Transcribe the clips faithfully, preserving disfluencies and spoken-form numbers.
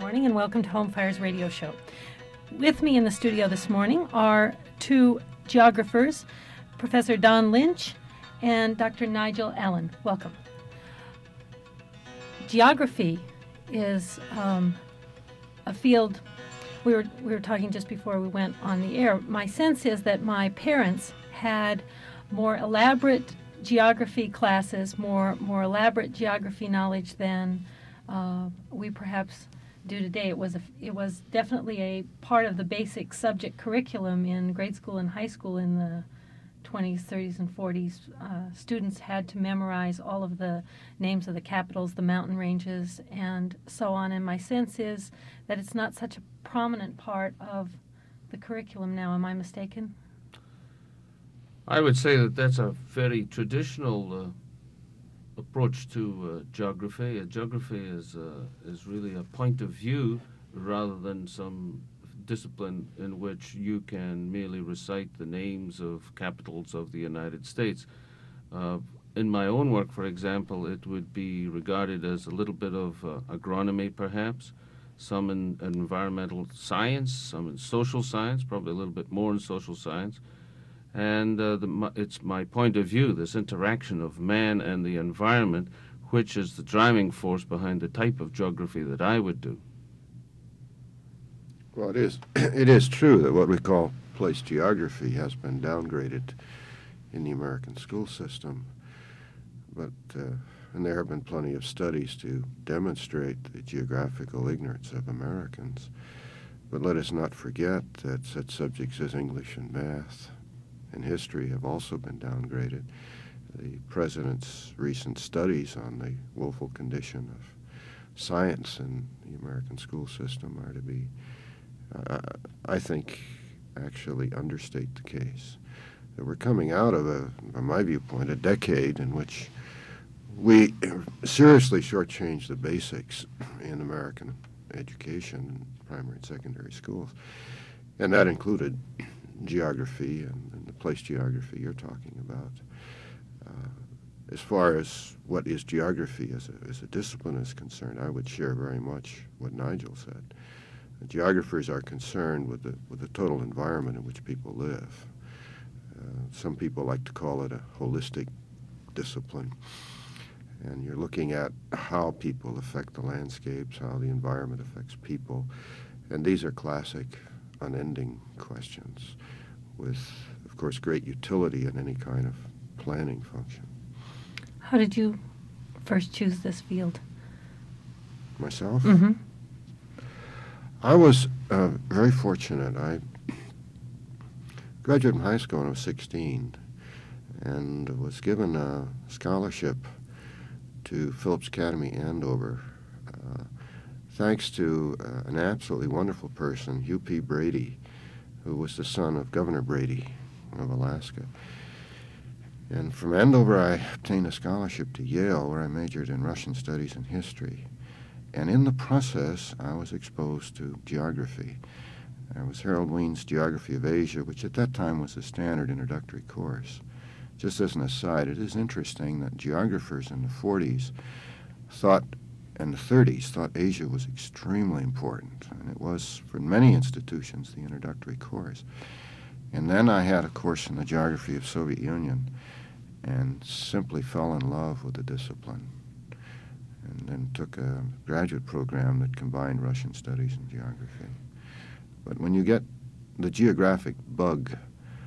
morning and welcome to Home Fire's radio show. With me in the studio this morning are two geographers, Professor Don Lynch and Doctor Nigel Allen. Welcome. Geography is um, a field, we were, we were talking just before we went on the air. My sense is that my parents had more elaborate geography classes, more, more elaborate geography knowledge than uh, we perhaps do today. It was a, it was definitely a part of the basic subject curriculum in grade school and high school in the twenties, thirties, and forties. Uh, students had to memorize all of the names of the capitals, the mountain ranges, and so on. And my sense is that it's not such a prominent part of the curriculum now. Am I mistaken? I would say that that's a very traditional uh, approach to uh, geography. Uh, geography is uh, is really a point of view rather than some discipline in which you can merely recite the names of capitals of the United States. Uh, in my own work, for example, it would be regarded as a little bit of uh, agronomy, perhaps, some in, in environmental science, some in social science, probably a little bit more in social science. And uh, the, it's my point of view, this interaction of man and the environment, which is the driving force behind the type of geography that I would do. Well, it is, it is true that what we call place geography has been downgraded in the American school system. But, uh, and there have been plenty of studies to demonstrate the geographical ignorance of Americans. But let us not forget that such subjects as English and math and history have also been downgraded. The President's recent studies on the woeful condition of science in the American school system are to be, uh, I think, actually understate the case. That we're coming out of, a, from my viewpoint, a decade in which we seriously shortchanged the basics in American education in primary and secondary schools. And that included geography and, and the place geography you're talking about. Uh, as far as what is geography as a, as a discipline is concerned, I would share very much what Nigel said. The geographers are concerned with the, with the total environment in which people live. Uh, some people like to call it a holistic discipline. And you're looking at how people affect the landscapes, how the environment affects people. And these are classic, unending questions with, of course, great utility in any kind of planning function. How did you first choose this field? Myself? Mm-hmm. I was uh, very fortunate. I graduated from high school when I was sixteen and was given a scholarship to Phillips Academy, Andover, uh, thanks to uh, an absolutely wonderful person, Hugh P. Brady, who was the son of Governor Brady of Alaska. And from Andover, I obtained a scholarship to Yale, where I majored in Russian studies and history. And in the process, I was exposed to geography. There was Harold Wien's Geography of Asia, which at that time was a standard introductory course. Just as an aside, it is interesting that geographers in the forties thought, and the thirties, thought Asia was extremely important. And it was, for many institutions, the introductory course. And then I had a course in the geography of Soviet Union and simply fell in love with the discipline. And then took a graduate program that combined Russian studies and geography. But when you get the geographic bug,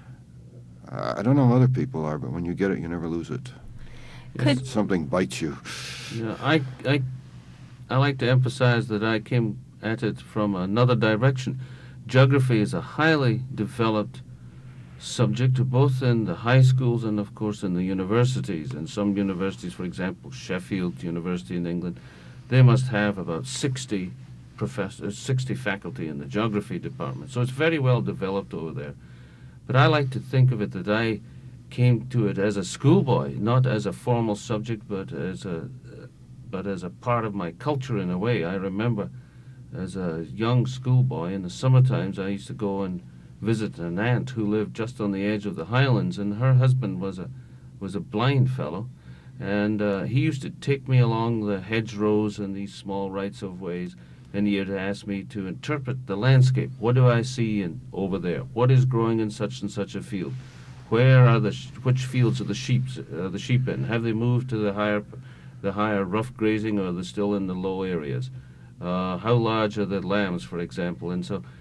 uh, I don't know how other people are, but when you get it, you never lose it. Could Something bites you. Yeah, I, I, I like to emphasize that I came at it from another direction. Geography is a highly developed subject, both in the high schools and, of course, in the universities. And some universities, for example, Sheffield University in England, they must have about sixty professors, sixty faculty in the geography department. So it's very well developed over there. But I like to think of it that I came to it as a schoolboy, not as a formal subject, but as a, but as a part of my culture in a way. I remember as a young schoolboy in the summer times, I used to go and visit an aunt who lived just on the edge of the highlands, and her husband was a was a blind fellow, and uh, he used to take me along the hedgerows and these small rights of ways, and you'd ask me to interpret the landscape. What do I see in, over there? What is growing in such and such a field? Where are the sh- which fields are the sheep uh, the sheep in? Have they moved to the higher the higher rough grazing, or are they still in the low areas? Uh, how large are the lambs, for example? And so,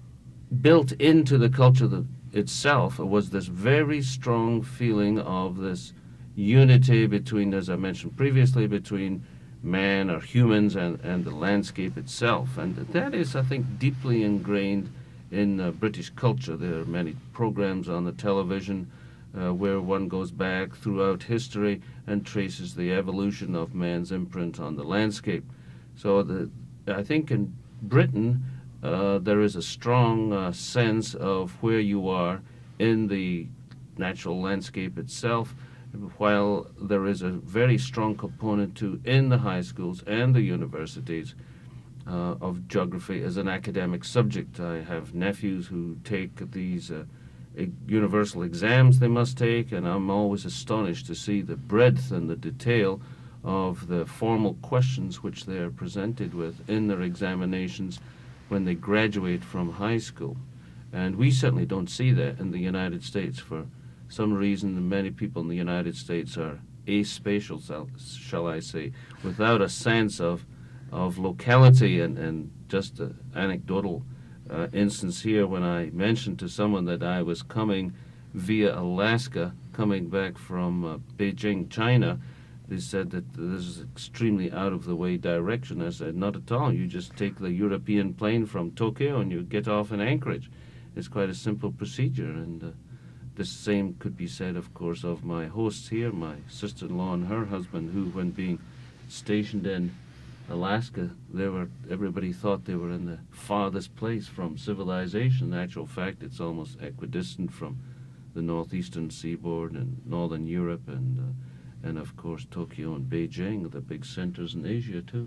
built into the culture that itself was this very strong feeling of this unity between, as I mentioned previously, between man or humans and, and the landscape itself. And that is, I think, deeply ingrained in uh, British culture. There are many programs on the television uh, where one goes back throughout history and traces the evolution of man's imprint on the landscape. So the, I think in Britain, uh, there is a strong uh, sense of where you are in the natural landscape itself, while there is a very strong component to, in the high schools and the universities, uh, of geography as an academic subject. I have nephews who take these uh, e- universal exams they must take, and I'm always astonished to see the breadth and the detail of the formal questions which they are presented with in their examinations when they graduate from high school. And we certainly don't see that in the United States. For some reason, many people in the United States are aspatial, shall- shall I say, without a sense of of locality. And, and just an anecdotal uh, instance here, when I mentioned to someone that I was coming via Alaska, coming back from uh, Beijing, China, they said that this is extremely out of the way direction. I said, not at all. You just take the European plane from Tokyo and you get off in Anchorage. It's quite a simple procedure. And uh, the same could be said, of course, of my hosts here, my sister-in-law and her husband, who, when being stationed in Alaska, they were everybody thought they were in the farthest place from civilization. In actual fact, it's almost equidistant from the northeastern seaboard and northern Europe, and uh, and of course Tokyo and Beijing, the big centers in Asia too.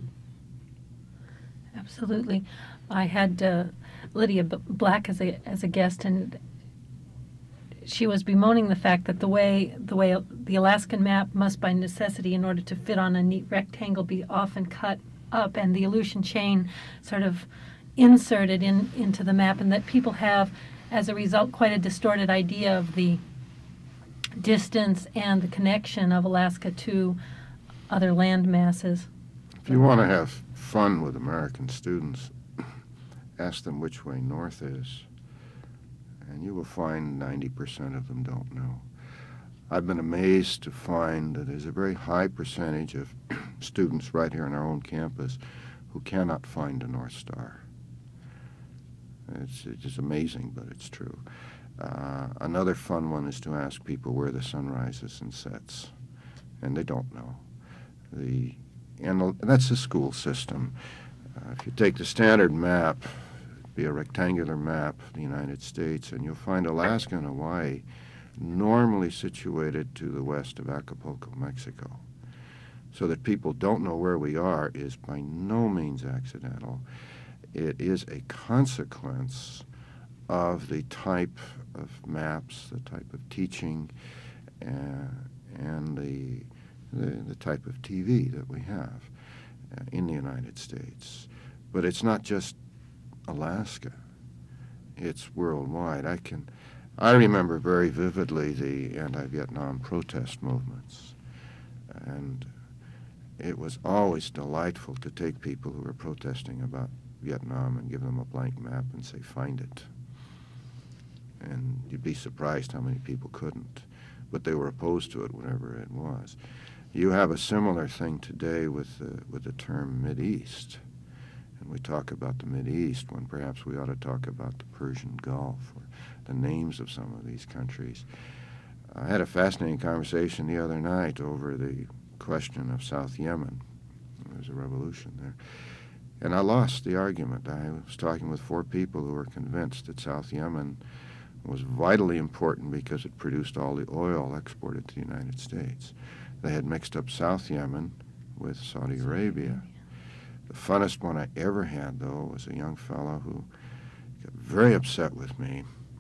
Absolutely. I had uh, Lydia B- Black as a as a guest, and she was bemoaning the fact that the way the way the Alaskan map must, by necessity, in order to fit on a neat rectangle, be often cut up and the Aleutian chain sort of inserted in into the map, and that people have, as a result, quite a distorted idea of the distance and the connection of Alaska to other land masses. If you want to have fun with American students, ask them which way north is, and you will find ninety percent of them don't know. I've been amazed to find that there's a very high percentage of students right here on our own campus who cannot find a North Star. It's, it's just amazing, but it's true. Uh, another fun one is to ask people where the sun rises and sets, and they don't know. The and, and that's the school system. Uh, if you take the standard map, it'd be a rectangular map of the United States, and you'll find Alaska and Hawaii normally situated to the west of Acapulco, Mexico. So that people don't know where we are is by no means accidental. It is a consequence of the type of maps, the type of teaching, uh, and the, the the type of T V that we have uh, in the United States. But it's not just Alaska. It's worldwide. I can, I remember very vividly the anti-Vietnam protest movements, and it was always delightful to take people who were protesting about Vietnam and give them a blank map and say, find it. And you'd be surprised how many people couldn't, but they were opposed to it, whatever it was. You have a similar thing today with the, with the term Mideast. And we talk about the Mideast when perhaps we ought to talk about the Persian Gulf or the names of some of these countries. I had a fascinating conversation the other night over the question of South Yemen. There was a revolution there. And I lost the argument. I was talking with four people who were convinced that South Yemen was vitally important because it produced all the oil exported to the United States. They had mixed up South Yemen with Saudi Arabia. The funnest one I ever had, though, was a young fellow who got very upset with me.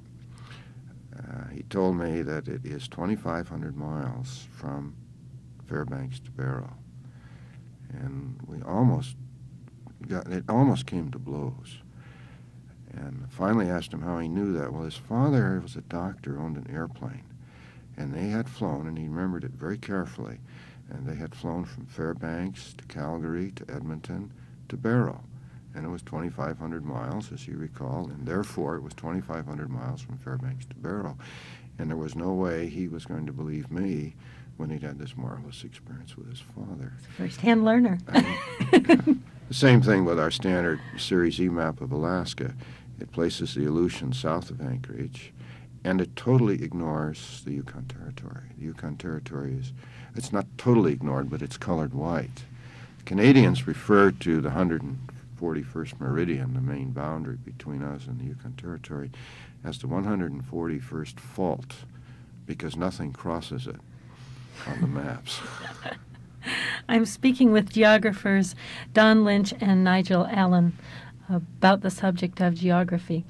Uh, he told me that it is twenty-five hundred miles from Fairbanks to Barrow. And we almost got, it almost came to blows. And finally asked him how he knew that. Well, his father was a doctor, owned an airplane, and they had flown, and he remembered it very carefully, and they had flown from Fairbanks to Calgary to Edmonton to Barrow. And it was twenty-five hundred miles, as you recall, and therefore it was twenty-five hundred miles from Fairbanks to Barrow. And there was no way he was going to believe me when he'd had this marvelous experience with his father. First-hand learner. The same thing with our standard Series E map of Alaska. It places the Aleutian south of Anchorage, and it totally ignores the Yukon Territory. The Yukon Territory is, it's not totally ignored, but it's colored white. Canadians refer to the one hundred forty-first meridian, the main boundary between us and the Yukon Territory, as the one hundred forty-first fault, because nothing crosses it on the maps. I'm speaking with geographers Don Lynch and Nigel Allen about the subject of geography.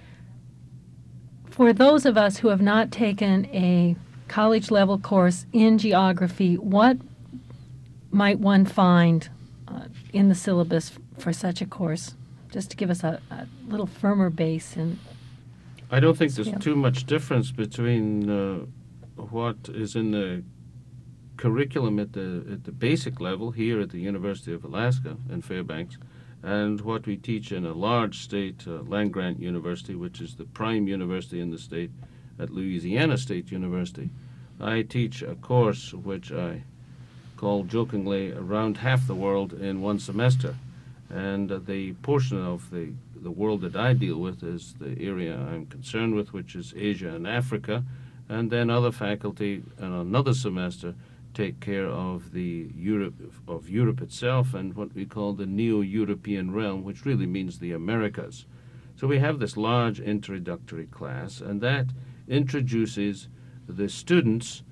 For those of us who have not taken a college-level course in geography, what might one find uh, in the syllabus for such a course? Just to give us a, a little firmer base. And I don't think there's Yeah. too much difference between uh, what is in the curriculum at the at the basic level here at the University of Alaska in Fairbanks, and what we teach in a large state uh, land-grant university, which is the prime university in the state, at Louisiana State University. I teach a course which I call jokingly Around Half the World in one semester, and uh, the portion of the the world that I deal with is the area I'm concerned with, which is Asia and Africa, and then other faculty in another semester take care of the Europe of Europe itself and what we call the Neo-European realm, which really means the Americas. So we have this large introductory class, and that introduces the students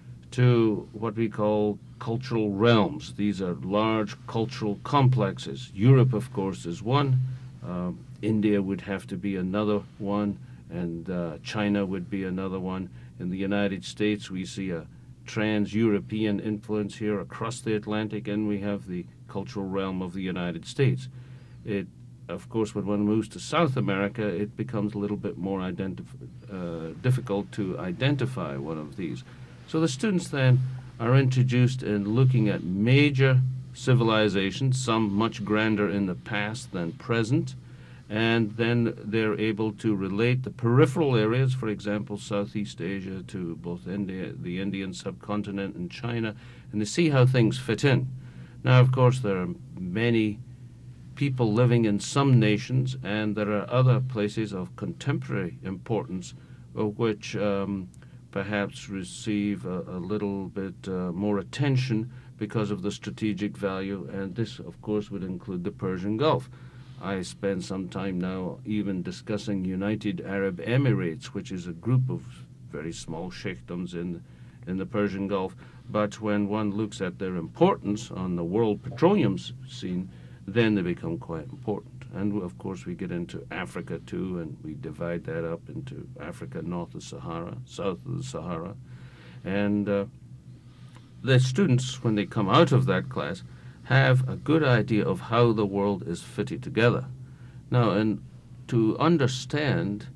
to what we call cultural realms. These are large cultural complexes. Europe, of course, is one. Um, India would have to be another one, and uh, China would be another one. In the United States, we see a trans-European influence here across the Atlantic, and we have the cultural realm of the United States. It, of course, when one moves to South America, it becomes a little bit more identif- uh, difficult to identify one of these. So the students then are introduced in looking at major civilizations, some much grander in the past than present, and then they're able to relate the peripheral areas, for example, Southeast Asia, to both India, the Indian subcontinent and China, and to see how things fit in. Now, of course, there are many people living in some nations, and there are other places of contemporary importance, of which um, perhaps receive a, a little bit uh, more attention because of the strategic value, and this, of course, would include the Persian Gulf. I spend some time now even discussing United Arab Emirates, which is a group of very small sheikdoms in, in the Persian Gulf. But when one looks at their importance on the world petroleum scene, then they become quite important. And of course we get into Africa too, and we divide that up into Africa north of Sahara, south of the Sahara. And uh, the students, when they come out of that class, have a good idea of how the world is fitted together. Now, and to understand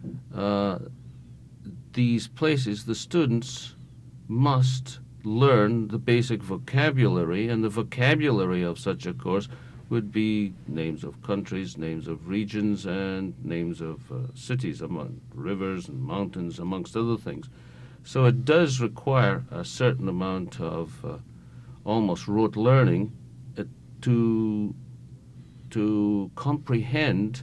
uh, these places, the students must learn the basic vocabulary, and the vocabulary of such a course would be names of countries, names of regions, and names of uh, cities, among rivers and mountains, amongst other things. So it does require a certain amount of uh, almost rote learning uh, to to comprehend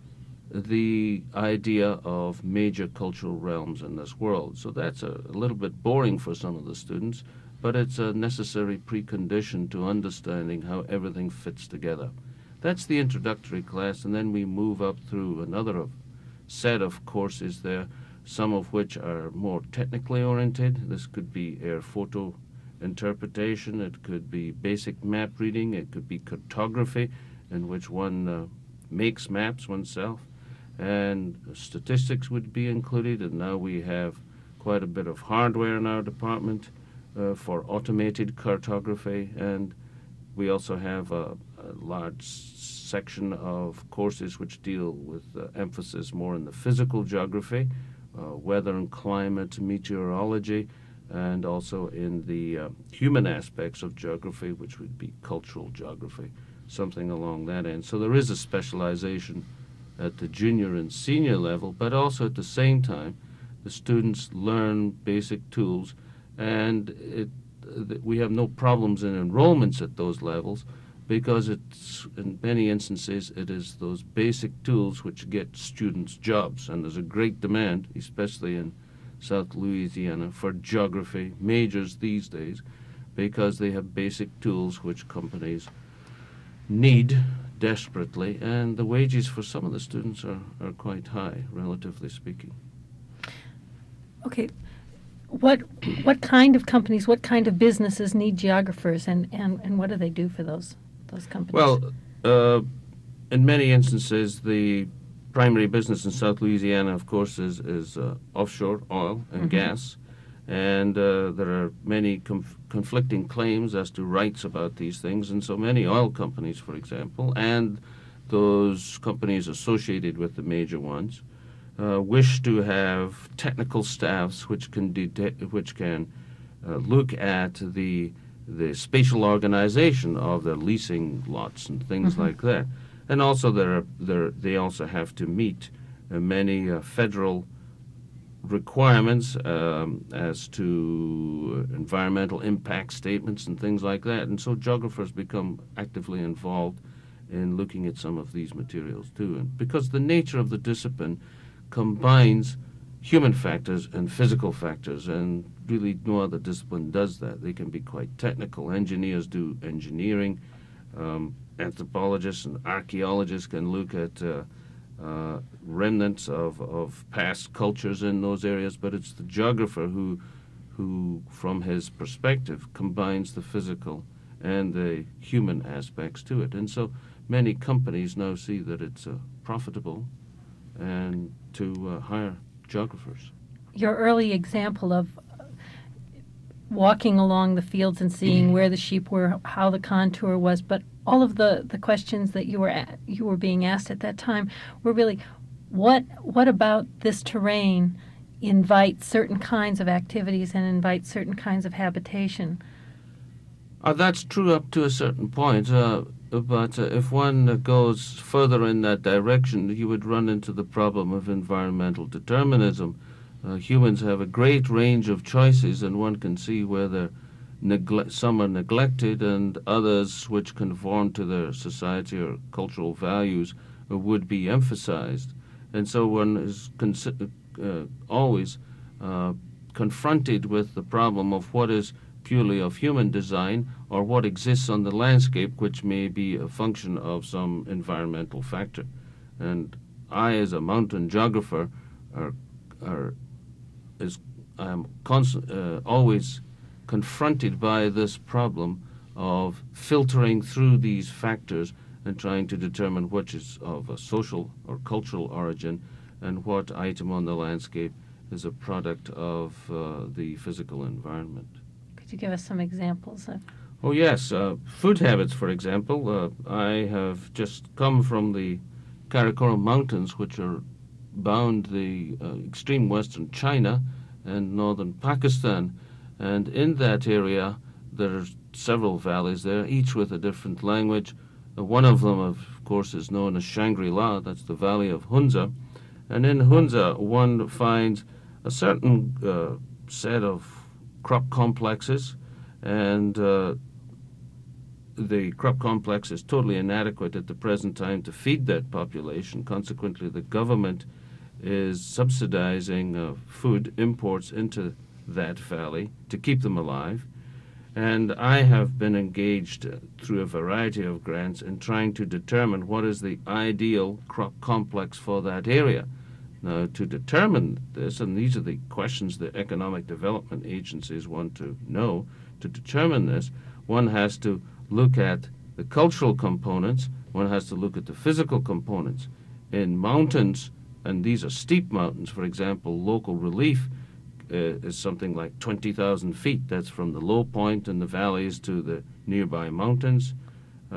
the idea of major cultural realms in this world. So that's a, a little bit boring for some of the students, but it's a necessary precondition to understanding how everything fits together. That's the introductory class, and then we move up through another of, set of courses there, some of which are more technically oriented. This could be air photo interpretation, it could be basic map reading, it could be cartography, in which one uh, makes maps oneself, and statistics would be included, and now we have quite a bit of hardware in our department uh, for automated cartography, and we also have a, a large section of courses which deal with uh, emphasis more in the physical geography, uh, weather and climate, meteorology, and also in the uh, human aspects of geography, which would be cultural geography, something along that end. So there is a specialization at the junior and senior level, but also at the same time, the students learn basic tools, and it, uh, we have no problems in enrollments at those levels, because it's, in many instances, it is those basic tools which get students jobs. And there's a great demand, especially in South Louisiana, for geography majors these days, because they have basic tools which companies need desperately, and the wages for some of the students are, are quite high, relatively speaking. Okay. What what kind of companies, what kind of businesses need geographers, and, and, and what do they do for those those companies? Well, uh, in many instances, the primary business in South Louisiana, of course, is, is uh, offshore oil and Mhm. gas. And uh, there are many conf- conflicting claims as to rights about these things. And so many oil companies, for example, and those companies associated with the major ones, uh, wish to have technical staffs which can de- which can uh, look at the the spatial organization of their leasing lots and things Mhm. like that. And also there are, there they also have to meet uh, many uh, federal requirements um, as to environmental impact statements and things like that. And so geographers become actively involved in looking at some of these materials too. And because the nature of the discipline combines human factors and physical factors, and really no other discipline does that. They can be quite technical. Engineers do engineering. Um, anthropologists and archaeologists can look at uh, uh, remnants of, of past cultures in those areas, but it's the geographer who, who, from his perspective, combines the physical and the human aspects to it. And so many companies now see that it's uh, profitable and to uh, hire geographers. Your early example of walking along the fields and seeing where the sheep were, how the contour was, but all of the, the questions that you were at, you were being asked at that time were really, what what about this terrain invites certain kinds of activities and invites certain kinds of habitation? Uh, that's true up to a certain point, uh, but uh, if one uh, goes further in that direction, you would run into the problem of environmental determinism. Uh, humans have a great range of choices, and one can see where they're negle- some are neglected and others which conform to their society or cultural values uh, would be emphasized. And so one is consi- uh, always uh, confronted with the problem of what is purely of human design or what exists on the landscape, which may be a function of some environmental factor. And I, as a mountain geographer, are, are is I'm const- uh, always confronted by this problem of filtering through these factors and trying to determine which is of a social or cultural origin and what item on the landscape is a product of uh, the physical environment. Could you give us some examples of? Oh, yes. Uh, food habits, for example. Uh, I have just come from the Karakoram Mountains, which are bound the uh, extreme western China and northern Pakistan. And in that area, there are several valleys there, each with a different language. Uh, one of them, of course, is known as Shangri-La. That's the Valley of Hunza. And in Hunza, one finds a certain uh, set of crop complexes, and uh, the crop complex is totally inadequate at the present time to feed that population. Consequently, the government is subsidizing uh, food imports into that valley to keep them alive. And I have been engaged uh, through a variety of grants in trying to determine what is the ideal crop complex for that area. Now, to determine this, and these are the questions that economic development agencies want to know, to determine this, one has to look at the cultural components, one has to look at the physical components. In mountains, and these are steep mountains, for example, local relief uh, is something like twenty thousand feet. That's from the low point in the valleys to the nearby mountains. And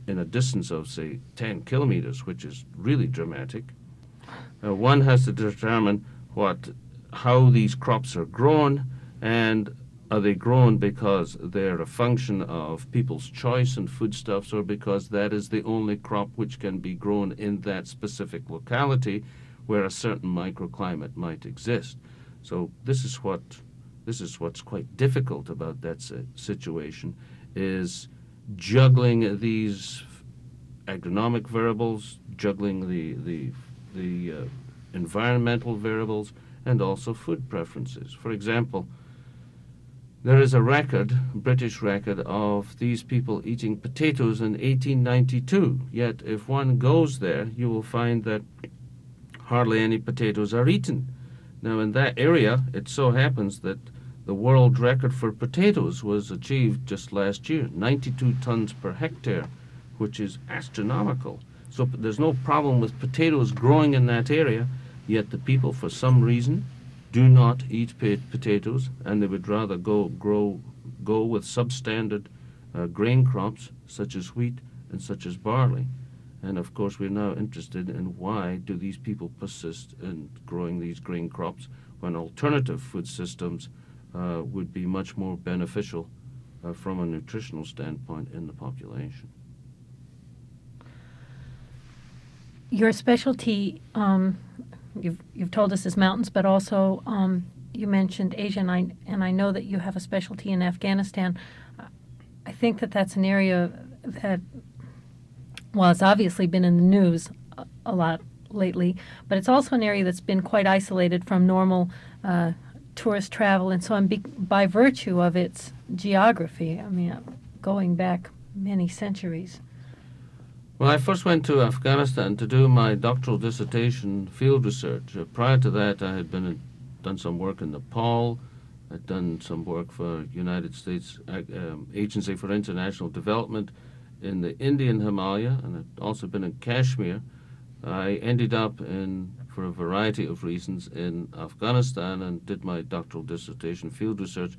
in a distance of, say, ten kilometers, which is really dramatic. Uh, one has to determine what, how these crops are grown, and are they grown because they're a function of people's choice in foodstuffs, or because that is the only crop which can be grown in that specific locality where a certain microclimate might exist. So this is what this is what's quite difficult about that si- situation, is juggling these agronomic variables, juggling the the the uh, environmental variables, and also food preferences. For example, there is a record, British record, of these people eating potatoes in eighteen ninety-two. Yet if one goes there, you will find that hardly any potatoes are eaten. Now in that area, it so happens that the world record for potatoes was achieved just last year, ninety-two tons per hectare, which is astronomical. So p- there's no problem with potatoes growing in that area, yet the people, for some reason, do not eat pa- potatoes, and they would rather go grow go with substandard uh, grain crops such as wheat and such as barley. And of course, we're now interested in why do these people persist in growing these grain crops when alternative food systems uh, would be much more beneficial uh, from a nutritional standpoint in the population. Your specialty, um, you've you've told us, is mountains, but also um, you mentioned Asia, and I and I know that you have a specialty in Afghanistan. I think that that's an area that, well, it's obviously been in the news a, a lot lately, but it's also an area that's been quite isolated from normal uh, tourist travel, and so on, be, by virtue of its geography. I mean, going back many centuries. Well, I first went to Afghanistan to do my doctoral dissertation field research. Uh, prior to that, I had been in, done some work in Nepal. I'd done some work for United States uh, um, Agency for International Development in the Indian Himalaya, and I'd also been in Kashmir. I ended up in, for a variety of reasons, in Afghanistan and did my doctoral dissertation field research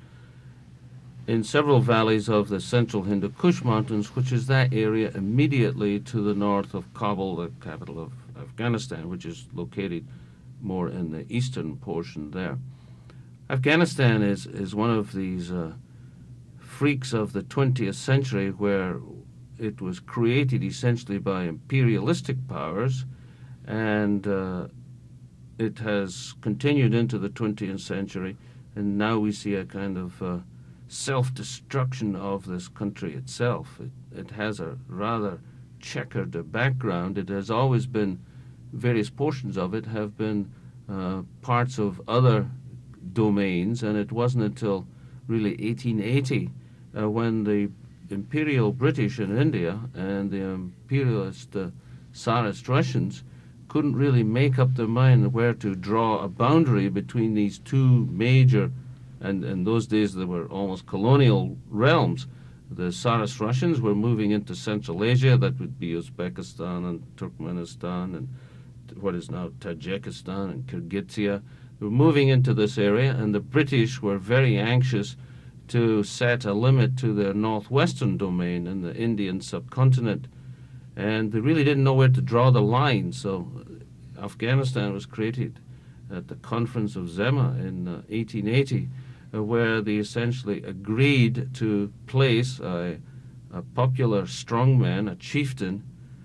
in several valleys of the central Hindu Kush Mountains, which is that area immediately to the north of Kabul, the capital of Afghanistan, which is located more in the eastern portion there. Afghanistan is, is one of these uh, freaks of the twentieth century, where it was created essentially by imperialistic powers, and uh, it has continued into the twentieth century, and now we see a kind of uh, self-destruction of this country itself. It, it has a rather checkered background. It has always been, various portions of it have been uh, parts of other domains, and it wasn't until really eighteen eighty uh, when the Imperial British in India and the imperialist uh, Tsarist Russians couldn't really make up their mind where to draw a boundary between these two major, and in those days they were almost colonial realms. The Tsarist Russians were moving into Central Asia, that would be Uzbekistan and Turkmenistan and what is now Tajikistan and Kyrgyzstan. They were moving into this area, and the British were very anxious to set a limit to their northwestern domain in the Indian subcontinent. And they really didn't know where to draw the line, so Afghanistan was created at the Conference of Zema in uh, eighteen eighty, uh, where they essentially agreed to place a, a popular strongman, a chieftain,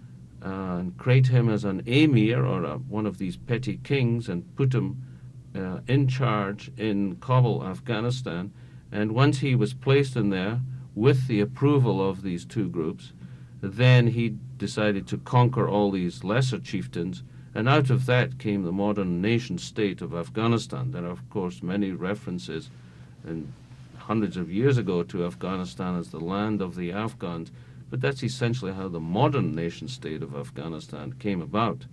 uh, and create him as an emir, or a, one of these petty kings, and put him uh, in charge in Kabul, Afghanistan. And once he was placed in there with the approval of these two groups, then he decided to conquer all these lesser chieftains, and out of that came the modern nation state of Afghanistan. There are, of course, many references and hundreds of years ago to Afghanistan as the land of the Afghans, but that's essentially how the modern nation state of Afghanistan came about.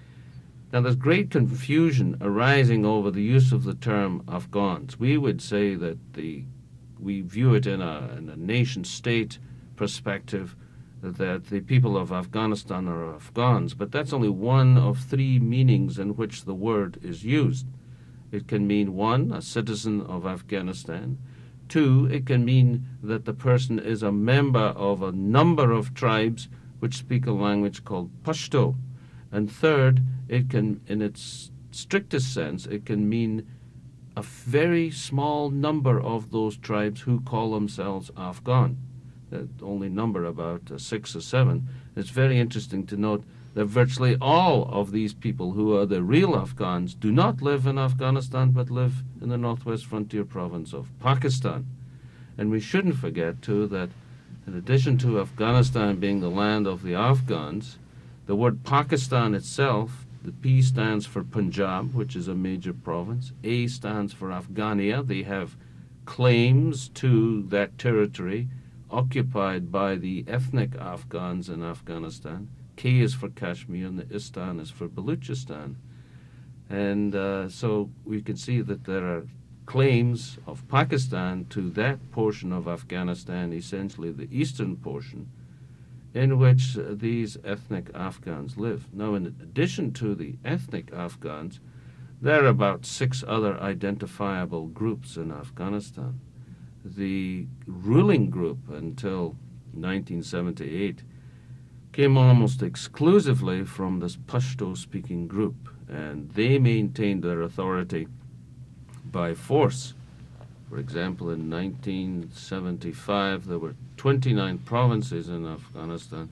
Now, there's great confusion arising over the use of the term Afghans. We would say that the we view it in a, in a nation-state perspective, that the people of Afghanistan are Afghans, but that's only one of three meanings in which the word is used. It can mean, one, a citizen of Afghanistan. Two, it can mean that the person is a member of a number of tribes which speak a language called Pashto. And third, it can, in its strictest sense, it can mean a very small number of those tribes who call themselves Afghan. That only number about uh, six or seven. It's very interesting to note that virtually all of these people who are the real Afghans do not live in Afghanistan but live in the northwest frontier province of Pakistan. And we shouldn't forget, too, that in addition to Afghanistan being the land of the Afghans, the word Pakistan itself, the P stands for Punjab, which is a major province. A stands for Afghania. They have claims to that territory occupied by the ethnic Afghans in Afghanistan. K is for Kashmir, and the Istan is for Baluchistan. And uh, so we can see that there are claims of Pakistan to that portion of Afghanistan, essentially the eastern portion, in which uh, these ethnic Afghans live. Now, in addition to the ethnic Afghans, there are about six other identifiable groups in Afghanistan. The ruling group until nineteen seventy-eight came almost exclusively from this Pashto-speaking group, and they maintained their authority by force. For example, in nineteen seventy-five, there were twenty-nine provinces in Afghanistan,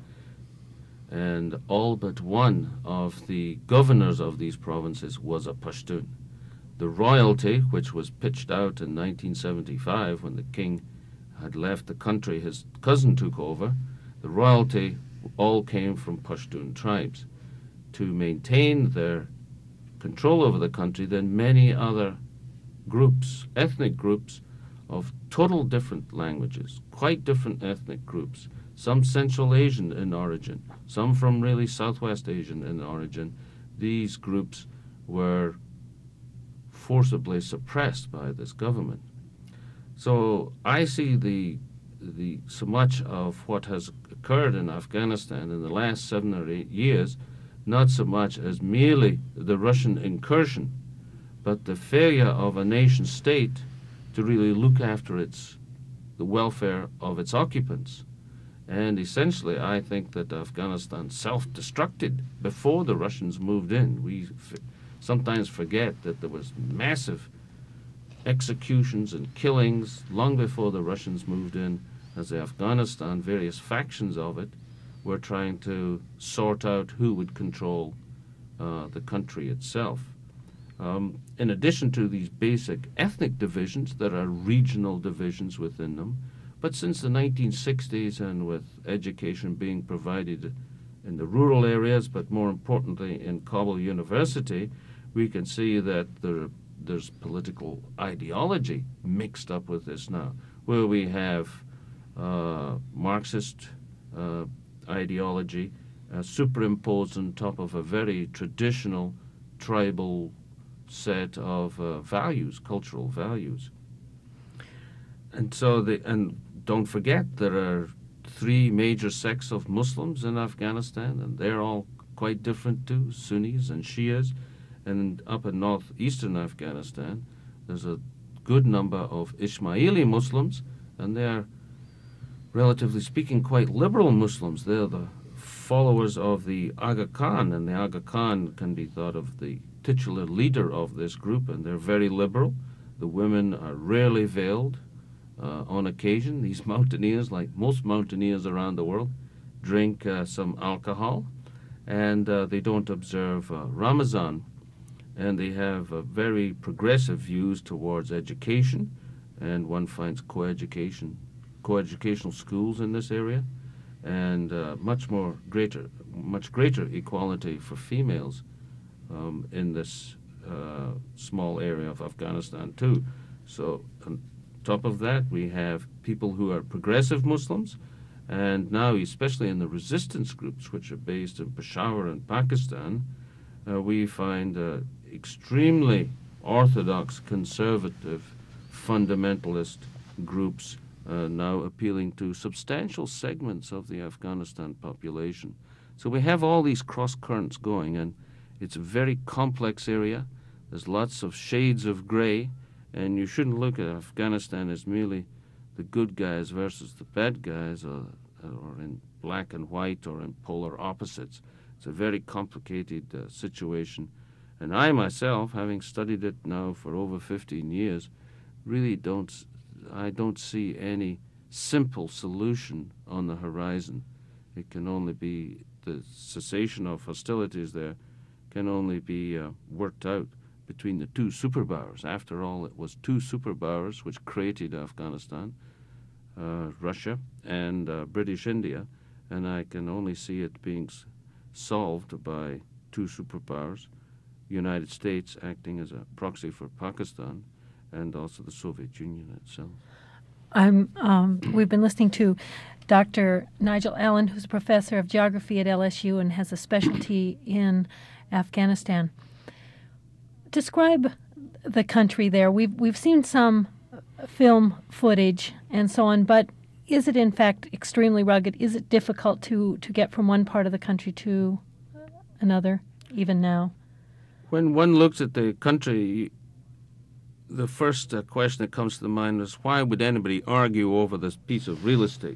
and all but one of the governors of these provinces was a Pashtun. The royalty, which was pitched out in nineteen seventy-five when the king had left the country, his cousin took over, the royalty all came from Pashtun tribes. To maintain their control over the country, then many other groups, ethnic groups of total different languages, quite different ethnic groups, some Central Asian in origin, some from really Southwest Asian in origin, these groups were forcibly suppressed by this government. So I see the the so much of what has occurred in Afghanistan in the last seven or eight years, not so much as merely the Russian incursion, but the failure of a nation state to really look after its the welfare of its occupants. And essentially, I think that Afghanistan self-destructed before the Russians moved in. We f- sometimes forget that there was massive executions and killings long before the Russians moved in, as Afghanistan, various factions of it, were trying to sort out who would control uh, the country itself. Um, in addition to these basic ethnic divisions, there are regional divisions within them. But since the nineteen sixties, and with education being provided in the rural areas, but more importantly in Kabul University, we can see that there, there's political ideology mixed up with this now, where we have uh, Marxist uh, ideology uh, superimposed on top of a very traditional tribal set of uh, values, cultural values. And so the and don't forget there are three major sects of Muslims in Afghanistan, and they're all quite different too, Sunnis and Shias. And up in northeastern Afghanistan, there's a good number of Ismaili Muslims, and they're, relatively speaking, quite liberal Muslims. They're the followers of the Aga Khan, and the Aga Khan can be thought of the titular leader of this group, and they're very liberal. The women are rarely veiled. Uh, on occasion, these mountaineers, like most mountaineers around the world, drink uh, some alcohol, and uh, they don't observe uh, Ramadan. And they have uh, very progressive views towards education, and one finds co-education, co-educational schools in this area, and uh, much more greater, much greater equality for females um, in this uh, small area of Afghanistan too. So on top of that, we have people who are progressive Muslims, and now especially in the resistance groups, which are based in Peshawar and Pakistan, uh, we find uh, extremely orthodox, conservative, fundamentalist groups uh, now appealing to substantial segments of the Afghanistan population. So we have all these cross currents going, and it's a very complex area. There's lots of shades of gray, and you shouldn't look at Afghanistan as merely the good guys versus the bad guys, or, or in black and white or in polar opposites. It's a very complicated uh, situation. And I myself, having studied it now for over fifteen years, really don't, I don't see any simple solution on the horizon. It can only be, the cessation of hostilities there can only be uh, worked out between the two superpowers. After all, it was two superpowers which created Afghanistan, uh, Russia and uh, British India, and I can only see it being s- solved by two superpowers, United States acting as a proxy for Pakistan, and also the Soviet Union itself. I'm, um, we've been listening to Doctor Nigel Allen, who's a professor of geography at L S U and has a specialty in Afghanistan. Describe the country there. We've we've seen some film footage and so on, but is it in fact extremely rugged? Is it difficult to, to get from one part of the country to another, even now? When one looks at the country, the first uh, question that comes to the mind is, why would anybody argue over this piece of real estate?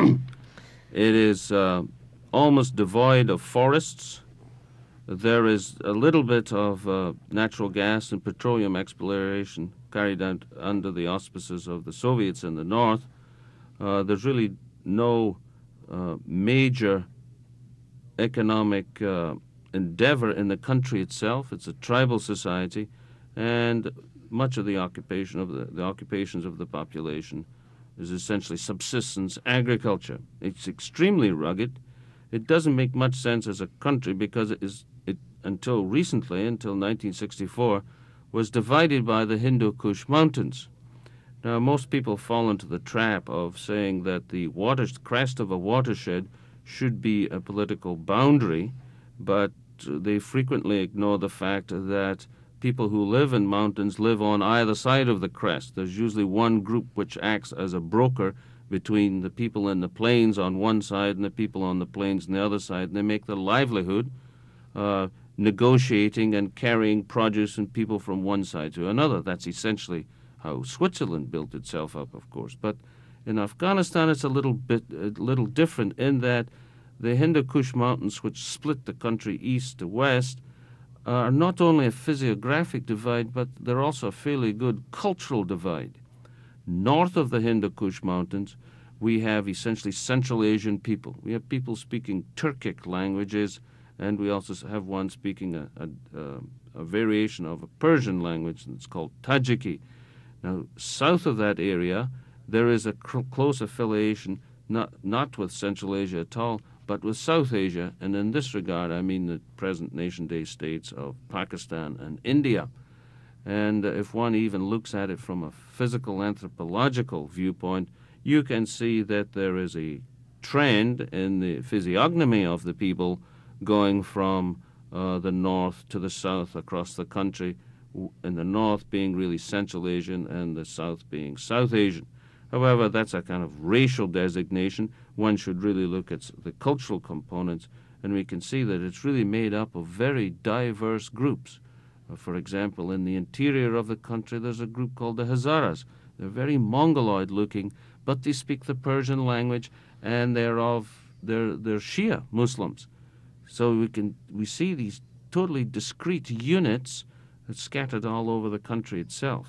It is uh, almost devoid of forests. There is a little bit of uh, natural gas and petroleum exploration carried out under the auspices of the Soviets in the north. Uh, there's really no uh, major economic uh, endeavor in the country itself. It's a tribal society, and much of the occupation of the, the occupations of the population is essentially subsistence agriculture. It's extremely rugged. It doesn't make much sense as a country because it is, it until recently, until nineteen sixty-four, was divided by the Hindu Kush Mountains. Now, most people fall into the trap of saying that the water, crest of a watershed should be a political boundary, but they frequently ignore the fact that people who live in mountains live on either side of the crest. There's usually one group which acts as a broker between the people in the plains on one side and the people on the plains on the other side, and they make their livelihood uh, negotiating and carrying produce and people from one side to another. That's essentially how Switzerland built itself up, of course. But in Afghanistan, it's a little bit a little different in that the Hindu Kush Mountains, which split the country east to west, are not only a physiographic divide, but they're also a fairly good cultural divide. North of the Hindu Kush Mountains, we have essentially Central Asian people. We have people speaking Turkic languages, and we also have one speaking a, a, a variation of a Persian language that's called Tajiki. Now, south of that area, there is a cr- close affiliation, not, not with Central Asia at all, but with South Asia, and in this regard, I mean the present nation-state states of Pakistan and India. And uh, if one even looks at it from a physical anthropological viewpoint, you can see that there is a trend in the physiognomy of the people going from uh, the north to the south across the country, and the north being really Central Asian and the south being South Asian. However, that's a kind of racial designation. One should really look at the cultural components, and we can see that it's really made up of very diverse groups. Uh, for example, in the interior of the country, there's a group called the Hazaras. They're very Mongoloid-looking, but they speak the Persian language, and they're of they're they're Shia Muslims. So we can we see these totally discrete units scattered all over the country itself.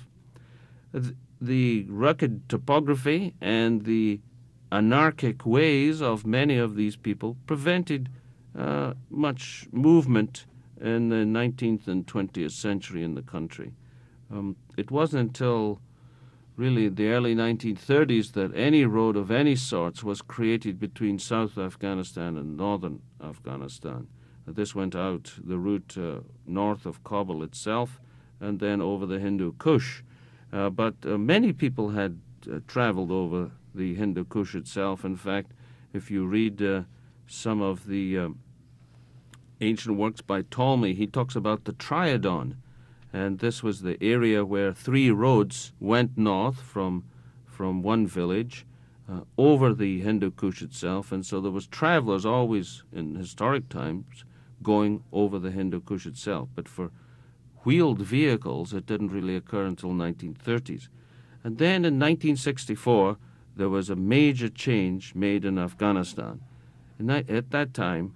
The rugged topography and the anarchic ways of many of these people prevented uh, much movement in the nineteenth and twentieth century in the country. Um, it wasn't until really the early nineteen thirties that any road of any sorts was created between South Afghanistan and northern Afghanistan. Uh, this went out the route uh, north of Kabul itself and then over the Hindu Kush. Uh, but uh, many people had uh, traveled over the Hindu Kush itself. In fact, if you read uh, some of the uh, ancient works by Ptolemy, he talks about the Triadon. And this was the area where three roads went north from from one village uh, over the Hindu Kush itself. And so there was travelers always in historic times going over the Hindu Kush itself. But for wheeled vehicles, it didn't really occur until nineteen thirties. And then in nineteen sixty-four, there was a major change made in Afghanistan. And that, at that time,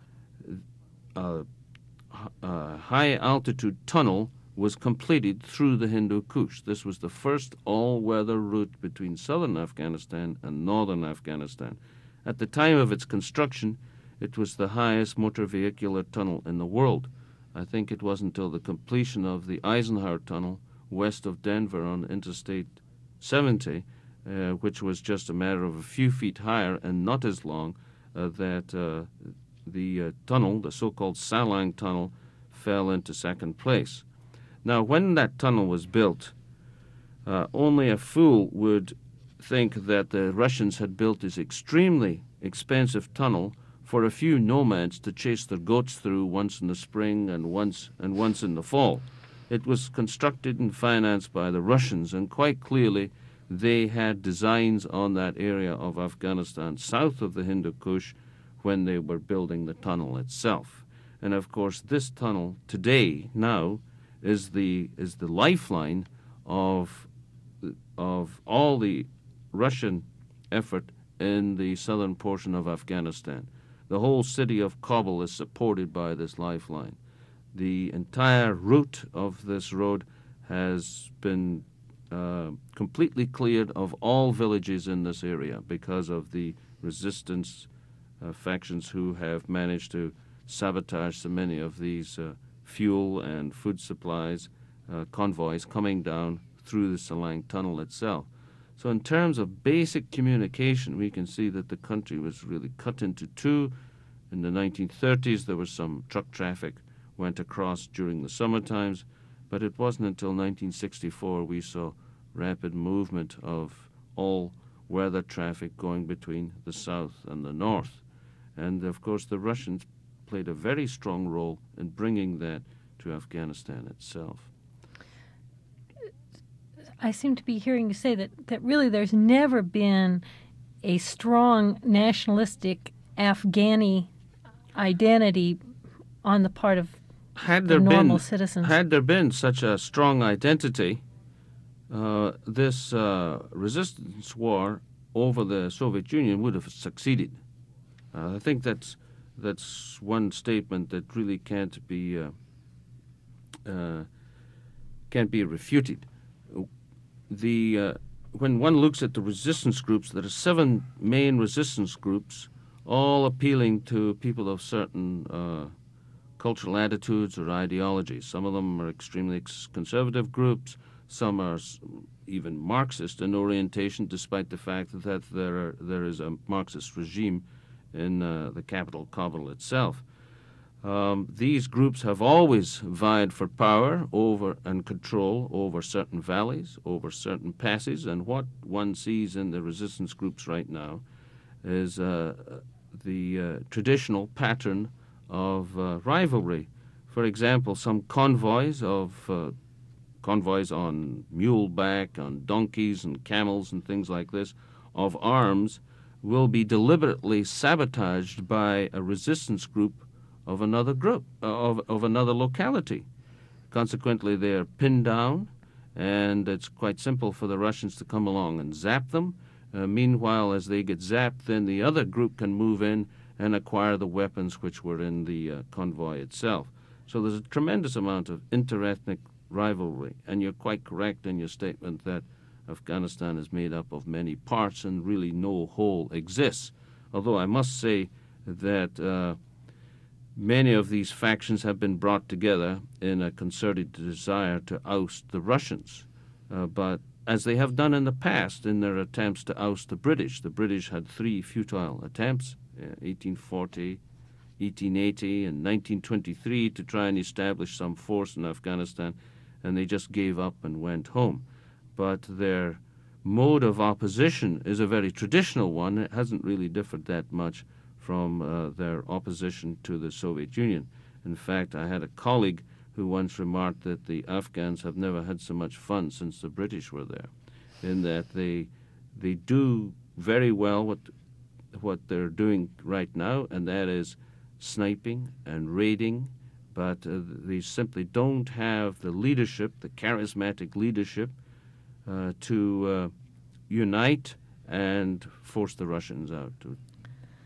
a, a high-altitude tunnel was completed through the Hindu Kush. This was the first all-weather route between southern Afghanistan and northern Afghanistan. At the time of its construction, it was the highest motor vehicular tunnel in the world. I think it wasn't until the completion of the Eisenhower Tunnel west of Denver on Interstate seventy, uh, which was just a matter of a few feet higher and not as long, uh, that uh, the uh, tunnel, the so-called Salang Tunnel, fell into second place. Now, when that tunnel was built, uh, only a fool would think that the Russians had built this extremely expensive tunnel for a few nomads to chase their goats through once in the spring and once and once in the fall. It was constructed and financed by the Russians, and quite clearly they had designs on that area of Afghanistan south of the Hindu Kush when they were building the tunnel itself. And of course, this tunnel today, now, is the is the lifeline of of all the Russian effort in the southern portion of Afghanistan. The whole city of Kabul is supported by this lifeline. The entire route of this road has been uh, completely cleared of all villages in this area because of the resistance uh, factions who have managed to sabotage so many of these uh, fuel and food supplies, uh, convoys coming down through the Salang Tunnel itself. So in terms of basic communication, we can see that the country was really cut into two. In the nineteen thirties, there was some truck traffic went across during the summer times, but it wasn't until nineteen sixty-four we saw rapid movement of all weather traffic going between the south and the north. And of course, the Russians played a very strong role in bringing that to Afghanistan itself. I seem to be hearing you say that, that really there's never been a strong nationalistic Afghani identity on the part of had the there normal been, citizens. Had there been such a strong identity, uh, this uh, resistance war over the Soviet Union would have succeeded. Uh, I think that's that's one statement that really can't be uh, uh, can't be refuted. The uh, when one looks at the resistance groups, there are seven main resistance groups, all appealing to people of certain uh, cultural attitudes or ideologies. Some of them are extremely ex- conservative groups. Some are s- even Marxist in orientation, despite the fact that there are, there is a Marxist regime in uh, the capital, Kabul itself. Um, these groups have always vied for power over and control over certain valleys, over certain passes, and what one sees in the resistance groups right now is uh, the uh, traditional pattern of uh, rivalry. For example, some convoys of uh, convoys on muleback, on donkeys and camels and things like this, of arms, will be deliberately sabotaged by a resistance group of another group, uh, of, of another locality. Consequently, they are pinned down, and it's quite simple for the Russians to come along and zap them. Uh, meanwhile, as they get zapped, then the other group can move in and acquire the weapons which were in the uh, convoy itself. So there's a tremendous amount of interethnic rivalry, and you're quite correct in your statement that Afghanistan is made up of many parts and really no whole exists. Although I must say that uh, many of these factions have been brought together in a concerted desire to oust the Russians, uh, but as they have done in the past in their attempts to oust the British. The British had three futile attempts, uh, eighteen forty, eighteen eighty, and nineteen twenty-three, to try and establish some force in Afghanistan, and they just gave up and went home. But their mode of opposition is a very traditional one. It hasn't really differed that much from uh, their opposition to the Soviet Union. In fact, I had a colleague who once remarked that the Afghans have never had so much fun since the British were there, in that they they do very well what what they're doing right now, and that is sniping and raiding, but uh, they simply don't have the leadership, the charismatic leadership, uh, to uh, unite and force the Russians out.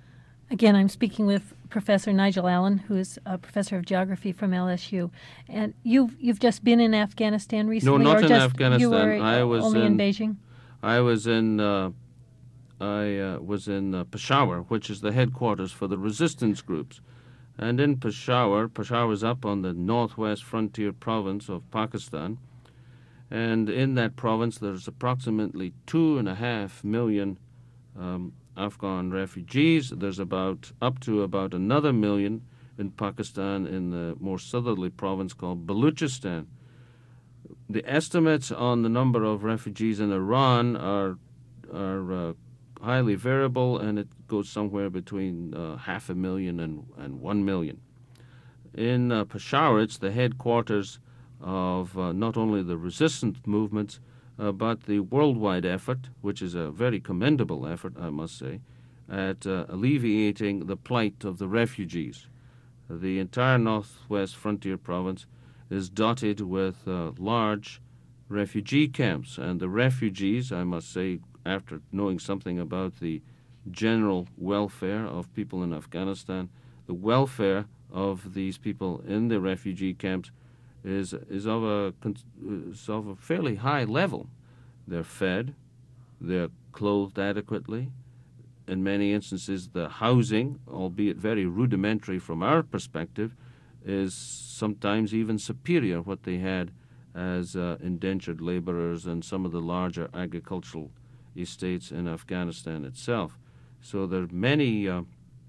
Again, I'm speaking with Professor Nigel Allen, who is a professor of geography from L S U. And you've you've just been in Afghanistan recently, not or in just Afghanistan. you were I was only in, in- Beijing? I was in uh, I uh, was in uh, Peshawar, which is the headquarters for the resistance groups. And in Peshawar, Peshawar is up on the northwest frontier province of Pakistan. And in that province, there's approximately two and a half million um, Afghan refugees. There's about up to about another million in Pakistan in the more southerly province called Baluchistan. The estimates on the number of refugees in Iran are are uh, highly variable, and it goes somewhere between uh, half a million and, and one million. In uh, Peshawar, it's the headquarters of uh, not only the resistance movements, uh, but the worldwide effort, which is a very commendable effort, I must say, at uh, alleviating the plight of the refugees. The entire northwest frontier province is dotted with uh, large refugee camps, and the refugees, I must say, after knowing something about the general welfare of people in Afghanistan, the welfare of these people in the refugee camps is is of a is of a fairly high level. They're fed, they're clothed adequately. In many instances, the housing, albeit very rudimentary from our perspective, is sometimes even superior what they had as uh, indentured laborers in some of the larger agricultural estates in Afghanistan itself. So there are many uh,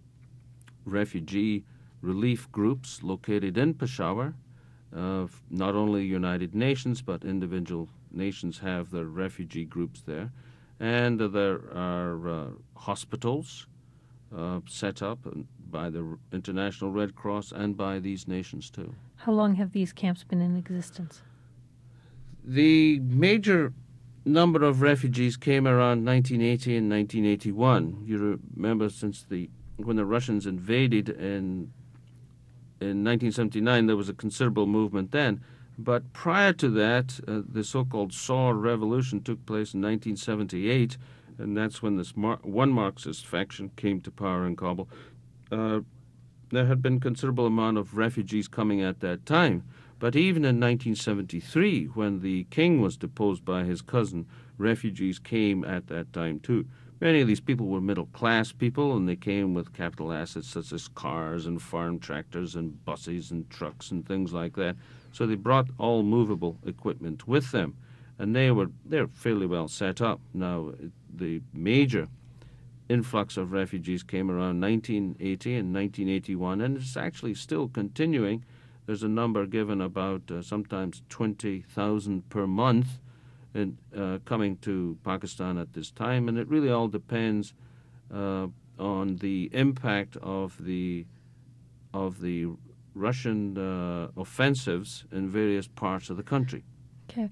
refugee relief groups located in Peshawar. Uh, not only United Nations, but individual nations have their refugee groups there. And uh, there are uh, hospitals uh, set up by the International Red Cross and by these nations too. How long have these camps been in existence? The major number of refugees came around nineteen eighty and nineteen eighty-one. You remember, since the when the Russians invaded in in nineteen seventy-nine, there was a considerable movement then. But prior to that, uh, the so-called Saur Revolution took place in nineteen seventy-eight, and that's when this Mar- one Marxist faction came to power in Kabul. Uh, there had been considerable amount of refugees coming at that time. But even in nineteen seventy-three, when the king was deposed by his cousin, refugees came at that time too. Many of these people were middle-class people, and they came with capital assets such as cars and farm tractors and buses and trucks and things like that. So they brought all movable equipment with them, and they were they're fairly well set up. Now, the major influx of refugees came around nineteen eighty and nineteen eighty-one, and it's actually still continuing. There's a number given about uh, sometimes twenty thousand per month in, uh, coming to Pakistan at this time, and it really all depends uh, on the impact of the of the Russian uh, offensives in various parts of the country. Okay.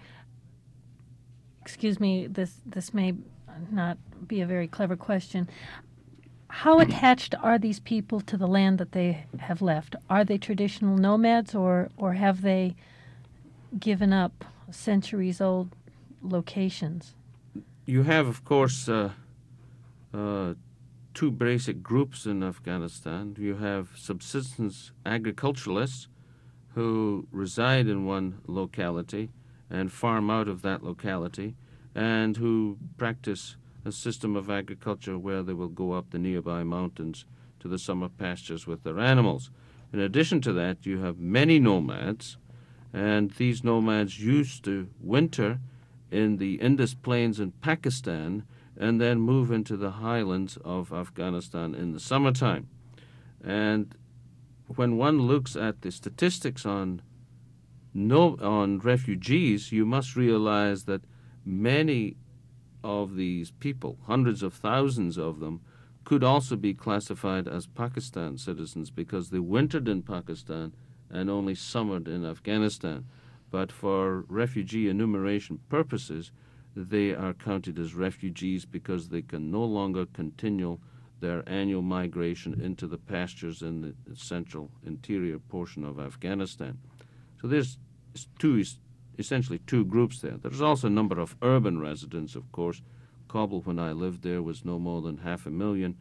Excuse me, this this may not be a very clever question. How attached are these people to the land that they have left? Are they traditional nomads, or, or have they given up centuries-old locations? You have, of course, uh, uh, two basic groups in Afghanistan. You have subsistence agriculturalists who reside in one locality and farm out of that locality, and who practice a system of agriculture where they will go up the nearby mountains to the summer pastures with their animals. In addition to that, you have many nomads, and these nomads used to winter in the Indus Plains in Pakistan and then move into the highlands of Afghanistan in the summertime. And when one looks at the statistics on no, on refugees, you must realize that many of these people, hundreds of thousands of them, could also be classified as Pakistan citizens because they wintered in Pakistan and only summered in Afghanistan. But for refugee enumeration purposes, they are counted as refugees because they can no longer continue their annual migration into the pastures in the central interior portion of Afghanistan. So there's two essentially two groups there. There's also a number of urban residents, of course. Kabul, when I lived there, was no more than half a million,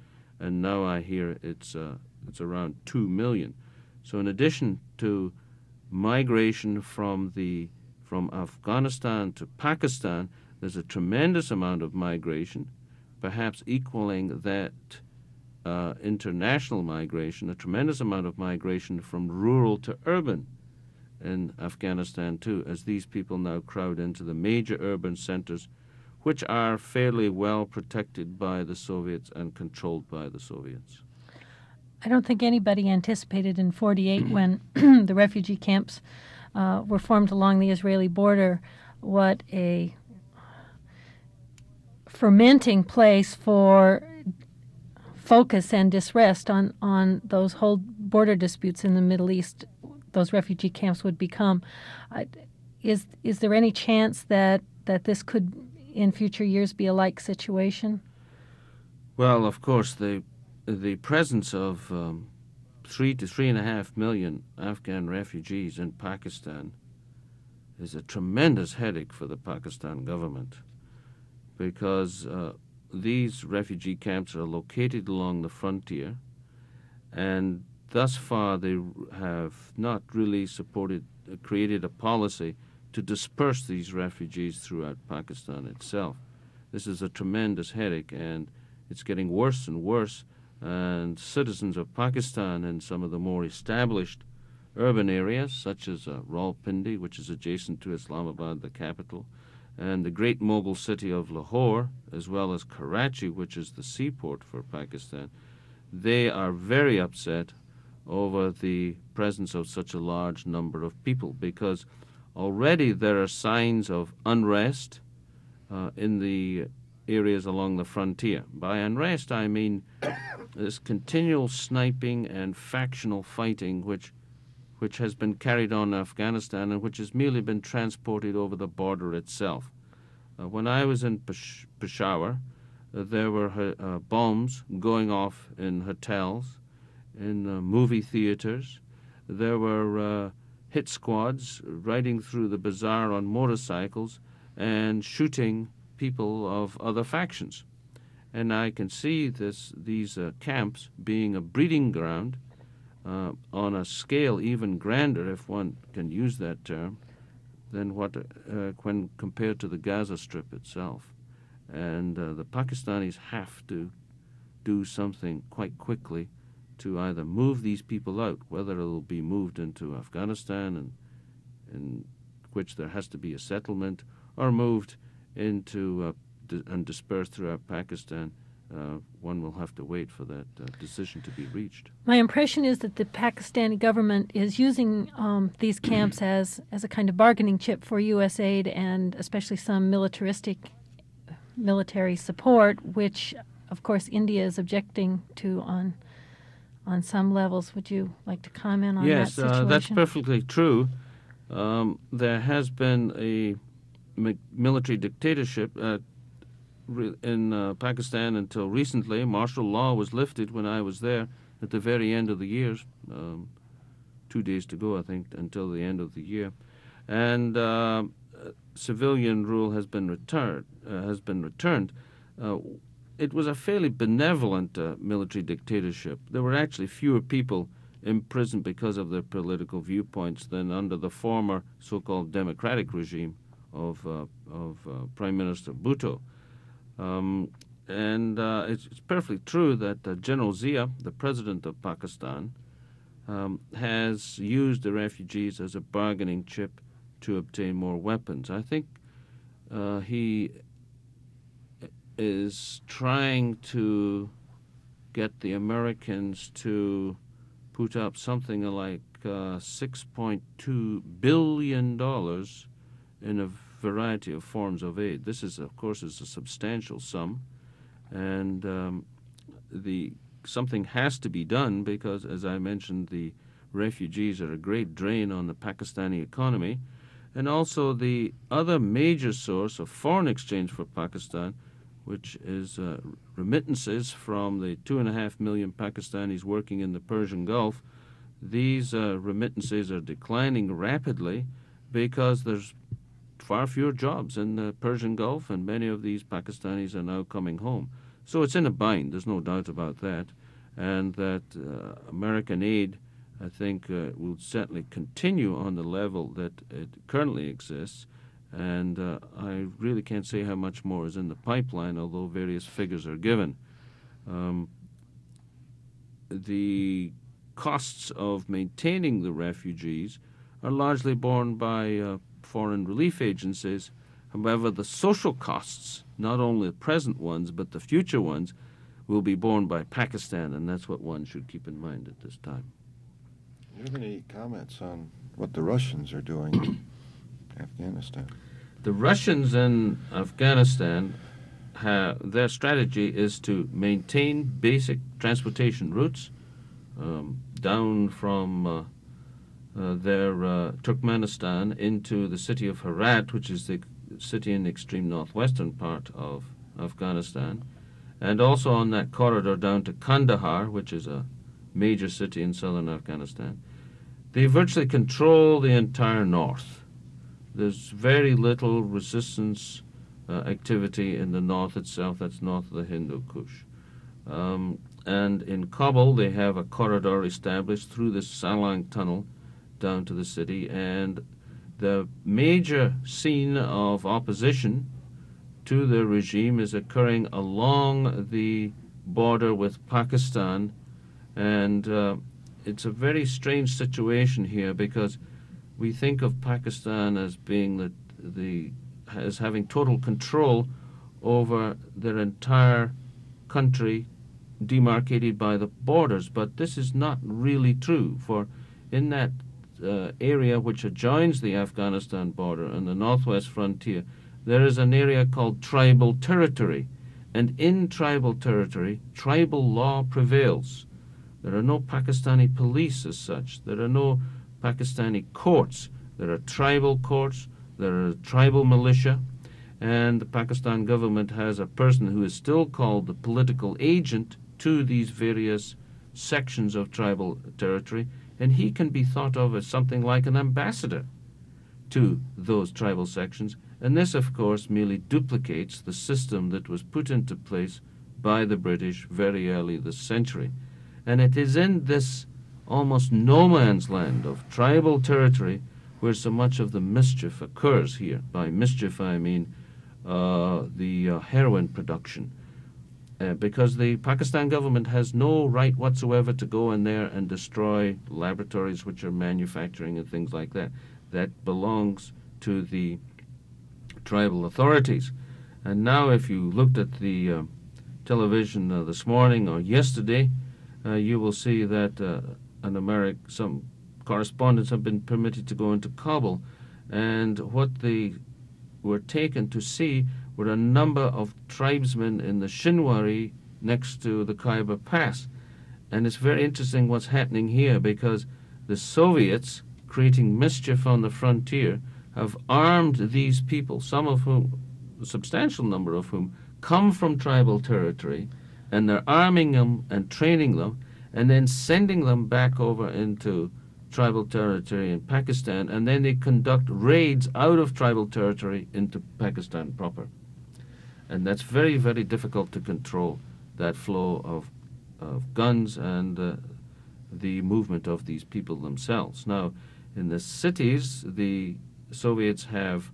and now I hear it's uh, it's around two million. So in addition to migration from the from Afghanistan to Pakistan, there's a tremendous amount of migration, perhaps equaling that uh, international migration, a tremendous amount of migration from rural to urban in Afghanistan too, as these people now crowd into the major urban centers, which are fairly well protected by the Soviets and controlled by the Soviets. I don't think anybody anticipated in forty-eight when the refugee camps uh, were formed along the Israeli border what a fermenting place for focus and disrest on, on those whole border disputes in the Middle East those refugee camps would become. Uh, is is there any chance that, that this could in future years be a like situation? Well, of course, the the presence of um, three to three and a half million Afghan refugees in Pakistan is a tremendous headache for the Pakistan government, because uh, these refugee camps are located along the frontier, and thus far they have not really supported, uh, created a policy to disperse these refugees throughout Pakistan itself. This is a tremendous headache, and it's getting worse and worse, and citizens of Pakistan in some of the more established urban areas, such as uh, Rawalpindi, which is adjacent to Islamabad, the capital, and the great Mughal city of Lahore, as well as Karachi, which is the seaport for Pakistan, they are very upset over the presence of such a large number of people, because already there are signs of unrest uh, in the areas along the frontier. By unrest, I mean this continual sniping and factional fighting which which has been carried on in Afghanistan and which has merely been transported over the border itself. Uh, when I was in Pesh- Peshawar, uh, there were uh, bombs going off in hotels, in uh, movie theaters. There were uh, hit squads riding through the bazaar on motorcycles and shooting people of other factions. And I can see this these uh, camps being a breeding ground uh, on a scale even grander, if one can use that term, than what uh, when compared to the Gaza Strip itself. And uh, the Pakistanis have to do something quite quickly to either move these people out, whether it'll be moved into Afghanistan, and in which there has to be a settlement, or moved into uh, di- and dispersed throughout Pakistan. Uh, one will have to wait for that uh, decision to be reached. My impression is that the Pakistani government is using um, these camps as, as a kind of bargaining chip for U S aid, and especially some militaristic military support, which, of course, India is objecting to on on some levels. Would you like to comment on yes, that situation? Yes, uh, that's perfectly true. Um, there has been a mi- military dictatorship uh, re- in uh, Pakistan until recently. Martial law was lifted when I was there at the very end of the year, um, two days to go, I think, until the end of the year. And uh, civilian rule has been returned. Uh, has been returned. Uh, it was a fairly benevolent uh, military dictatorship. There were actually fewer people imprisoned because of their political viewpoints than under the former so-called democratic regime of uh, of uh, Prime Minister Bhutto. Um, and uh, it's, it's perfectly true that uh, General Zia, the president of Pakistan, um, has used the refugees as a bargaining chip to obtain more weapons. I think uh, he is trying to get the Americans to put up something like uh, six point two billion dollars in a variety of forms of aid. This is, of course, is a substantial sum, and um, the something has to be done because, as I mentioned, the refugees are a great drain on the Pakistani economy, and also the other major source of foreign exchange for Pakistan, which is uh, remittances from the two and a half million Pakistanis working in the Persian Gulf. These uh, remittances are declining rapidly because there's far fewer jobs in the Persian Gulf, and many of these Pakistanis are now coming home. So it's in a bind, there's no doubt about that, and that uh, American aid, I think, uh, will certainly continue on the level that it currently exists, and uh, I really can't say how much more is in the pipeline, although various figures are given. Um, the costs of maintaining the refugees are largely borne by uh, foreign relief agencies. However, the social costs, not only the present ones, but the future ones, will be borne by Pakistan, and that's what one should keep in mind at this time. Do you have any comments on what the Russians are doing in Afghanistan? The Russians in Afghanistan, have, their strategy is to maintain basic transportation routes um, down from uh, uh, their uh, Turkmenistan into the city of Herat, which is the city in the extreme northwestern part of Afghanistan, and also on that corridor down to Kandahar, which is a major city in southern Afghanistan. They virtually control the entire north. There's very little resistance uh, activity in the north itself, that's north of the Hindu Kush. Um, and in Kabul, they have a corridor established through the Salang Tunnel down to the city, and the major scene of opposition to the regime is occurring along the border with Pakistan, and uh, it's a very strange situation here because we think of Pakistan as being the, the as having total control over their entire country demarcated by the borders, but this is not really true, for in that uh, area which adjoins the Afghanistan border and the northwest frontier, there is an area called tribal territory, and in tribal territory, tribal law prevails. There are no Pakistani police as such. There are no Pakistani courts. There are tribal courts. There are tribal militia. And the Pakistan government has a person who is still called the political agent to these various sections of tribal territory, and he can be thought of as something like an ambassador to those tribal sections. And this, of course, merely duplicates the system that was put into place by the British very early this century. And it is in this almost no man's land of tribal territory where so much of the mischief occurs here. By mischief, I mean uh, the uh, heroin production. Uh, because the Pakistan government has no right whatsoever to go in there and destroy laboratories which are manufacturing and things like that. That belongs to the tribal authorities. And now if you looked at the uh, television uh, this morning or yesterday, uh, you will see that uh, an Ameri- some correspondents have been permitted to go into Kabul, and what they were taken to see were a number of tribesmen in the Shinwari next to the Khyber Pass. And it's very interesting what's happening here, because the Soviets, creating mischief on the frontier, have armed these people, some of whom, a substantial number of whom, come from tribal territory, and they're arming them and training them, and then sending them back over into tribal territory in Pakistan, and then they conduct raids out of tribal territory into Pakistan proper. And that's very, very difficult to control, that flow of, of guns and uh, the movement of these people themselves. Now, in the cities, the Soviets have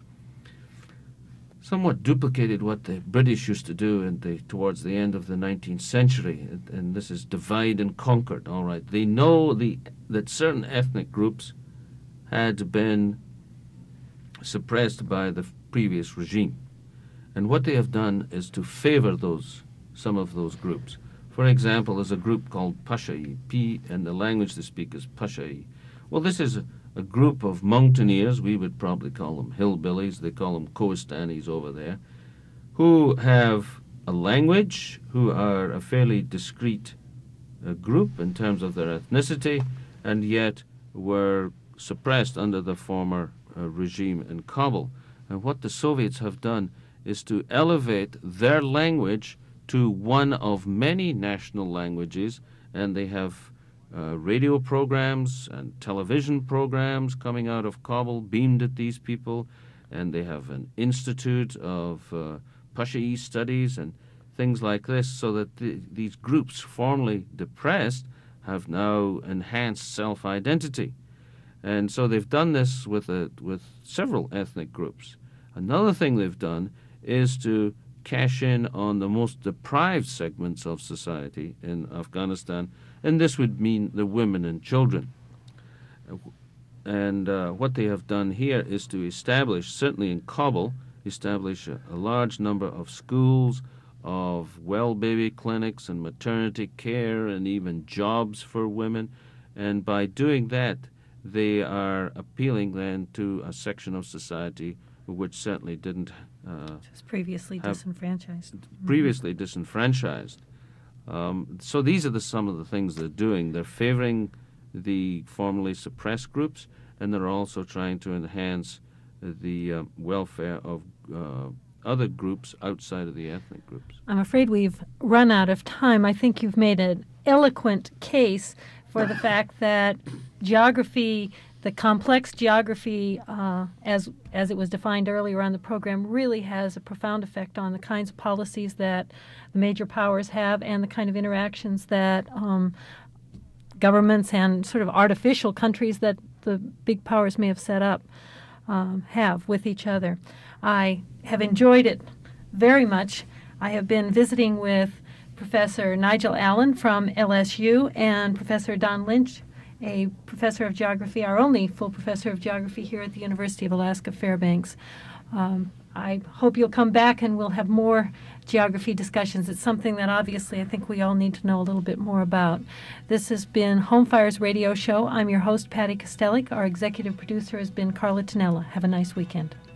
somewhat duplicated what the British used to do in the, towards the end of the nineteenth century, and, and this is divide and conquer. All right, they know the, that certain ethnic groups had been suppressed by the previous regime, and what they have done is to favor those, some of those groups. For example, there's a group called Pashai, P, and the language they speak is Pashai. Well, this is a, a group of mountaineers, we would probably call them hillbillies, they call them Kohistanis over there, who have a language, who are a fairly discrete uh, group in terms of their ethnicity, and yet were suppressed under the former uh, regime in Kabul. And what the Soviets have done is to elevate their language to one of many national languages, and they have uh, radio programs and television programs coming out of Kabul beamed at these people, and they have an institute of uh, Pashai studies and things like this, so that the, these groups formerly depressed have now enhanced self-identity. And so they've done this with a, with several ethnic groups. Another thing they've done is to cash in on the most deprived segments of society in Afghanistan, and this would mean the women and children. And uh, what they have done here is to establish, certainly in Kabul, establish a, a large number of schools, of well baby clinics and maternity care, and even jobs for women. And by doing that, they are appealing then to a section of society which certainly didn't uh, Just previously have disenfranchised. previously disenfranchised. Um, so these are the, some of the things they're doing. They're favoring the formerly suppressed groups, and they're also trying to enhance the uh, welfare of uh, other groups outside of the ethnic groups. I'm afraid we've run out of time. I think you've made an eloquent case for the fact that geography, the complex geography, uh, as as it was defined earlier on the program, really has a profound effect on the kinds of policies that the major powers have and the kind of interactions that um, governments and sort of artificial countries that the big powers may have set up um, have with each other. I have enjoyed it very much. I have been visiting with Professor Nigel Allen from L S U and Professor Don Lynch, a professor of geography, our only full professor of geography here at the University of Alaska Fairbanks. Um, I hope you'll come back and we'll have more geography discussions. It's something that obviously I think we all need to know a little bit more about. This has been Home Fire's radio show. I'm your host, Patty Kostelik. Our executive producer has been Carla Tonella. Have a nice weekend.